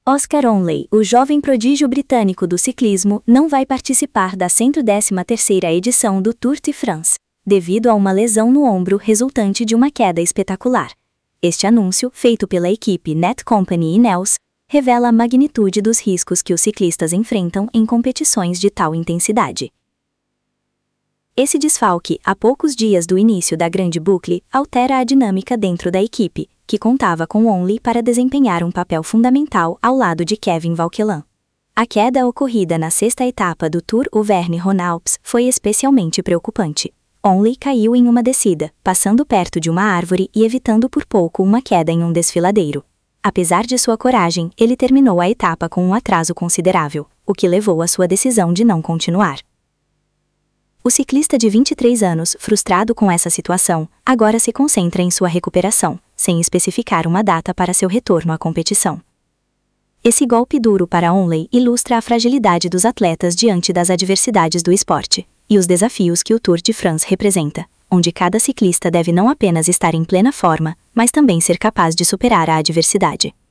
Oscar Onley, o jovem prodígio britânico do ciclismo, não vai participar da 113ª edição do Tour de France, devido a uma lesão no ombro resultante de uma queda espetacular. Este anúncio, feito pela equipe Netcompany Ineos, revela a magnitude dos riscos que os ciclistas enfrentam em competições de tal intensidade. Esse desfalque, a poucos dias do início da Grande Boucle, altera a dinâmica dentro da equipe, que contava com Onley para desempenhar um papel fundamental ao lado de Kevin Vauquelin. A queda ocorrida na sexta etapa do Tour Auvergne-Rhône-Alpes foi especialmente preocupante. Onley caiu em uma descida, passando perto de uma árvore e evitando por pouco uma queda em um desfiladeiro. Apesar de sua coragem, ele terminou a etapa com um atraso considerável, o que levou à sua decisão de não continuar. O ciclista de 23 anos, frustrado com essa situação, agora se concentra em sua recuperação, sem especificar uma data para seu retorno à competição. Esse golpe duro para Onley ilustra a fragilidade dos atletas diante das adversidades do esporte, e os desafios que o Tour de France representa, onde cada ciclista deve não apenas estar em plena forma, mas também ser capaz de superar a adversidade.